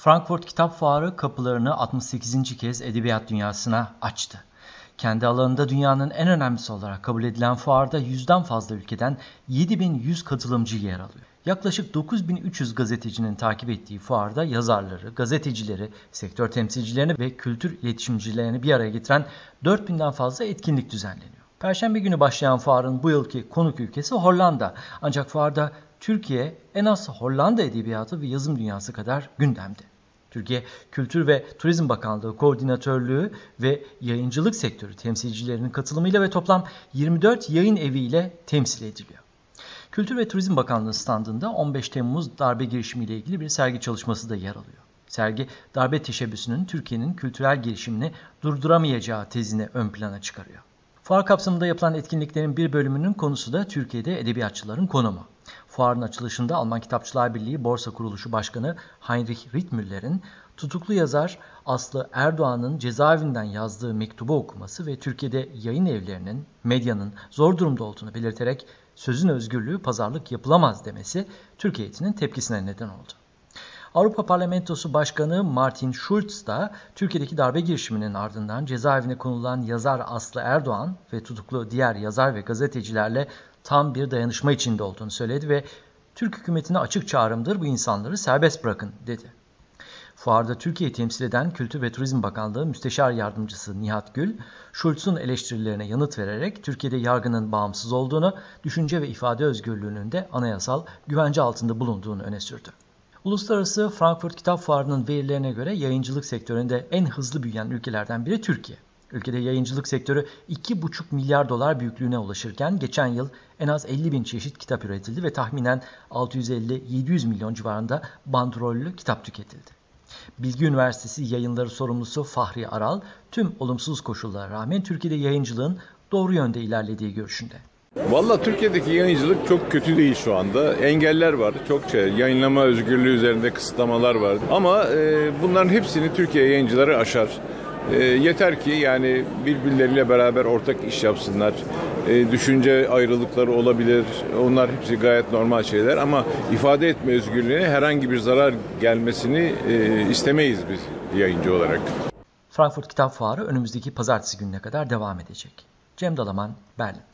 Frankfurt Kitap Fuarı kapılarını 68. kez edebiyat dünyasına açtı. Kendi alanında dünyanın en önemlisi olarak kabul edilen fuarda 100'den fazla ülkeden 7100 katılımcı yer alıyor. Yaklaşık 9300 gazetecinin takip ettiği fuarda yazarları, gazetecileri, sektör temsilcilerini ve kültür iletişimcilerini bir araya getiren 4000'den fazla etkinlik düzenleniyor. Perşembe günü başlayan fuarın bu yılki konuk ülkesi Hollanda. Ancak fuarda Türkiye en az Hollanda edebiyatı ve yazım dünyası kadar gündemde. Türkiye Kültür ve Turizm Bakanlığı Koordinatörlüğü ve yayıncılık sektörü temsilcilerinin katılımıyla ve toplam 24 yayın eviyle temsil ediliyor. Kültür ve Turizm Bakanlığı standında 15 Temmuz darbe girişimiyle ilgili bir sergi çalışması da yer alıyor. Sergi, darbe teşebbüsünün Türkiye'nin kültürel girişimini durduramayacağı tezini ön plana çıkarıyor. Fuar kapsamında yapılan etkinliklerin bir bölümünün konusu da Türkiye'de edebiyatçıların konumu. Fuarın açılışında Alman Kitapçılar Birliği Borsa Kuruluşu Başkanı Heinrich Rittmüller'in tutuklu yazar Aslı Erdoğan'ın cezaevinden yazdığı mektubu okuması ve Türkiye'de yayın evlerinin, medyanın zor durumda olduğunu belirterek sözün özgürlüğü pazarlık yapılamaz demesi Türk heyetinin tepkisine neden oldu. Avrupa Parlamentosu Başkanı Martin Schulz da Türkiye'deki darbe girişiminin ardından cezaevine konulan yazar Aslı Erdoğan ve tutuklu diğer yazar ve gazetecilerle tam bir dayanışma içinde olduğunu söyledi ve Türk hükümetine açık çağrımdır bu insanları serbest bırakın dedi. Fuarda Türkiye'yi temsil eden Kültür ve Turizm Bakanlığı Müsteşar Yardımcısı Nihat Gül, Schulz'un eleştirilerine yanıt vererek Türkiye'de yargının bağımsız olduğunu, düşünce ve ifade özgürlüğünün de anayasal güvence altında bulunduğunu öne sürdü. Uluslararası Frankfurt Kitap Fuarı'nın verilerine göre yayıncılık sektöründe en hızlı büyüyen ülkelerden biri Türkiye. Ülkede yayıncılık sektörü 2,5 milyar dolar büyüklüğüne ulaşırken geçen yıl en az 50 bin çeşit kitap üretildi ve tahminen 650-700 milyon civarında bandrollü kitap tüketildi. Bilgi Üniversitesi yayınları sorumlusu Fahri Aral, tüm olumsuz koşullara rağmen Türkiye'de yayıncılığın doğru yönde ilerlediği görüşünde. Valla Türkiye'deki yayıncılık çok kötü değil şu anda. Engeller var. Çokça yayınlama özgürlüğü üzerinde kısıtlamalar var. Ama bunların hepsini Türkiye yayıncıları aşar. Yeter ki yani birbirleriyle beraber ortak iş yapsınlar. Düşünce ayrılıkları olabilir. Onlar hepsi gayet normal şeyler ama ifade etme özgürlüğüne herhangi bir zarar gelmesini istemeyiz biz yayıncı olarak. Frankfurt Kitap Fuarı önümüzdeki pazartesi gününe kadar devam edecek. Cem Dalaman, Berlin.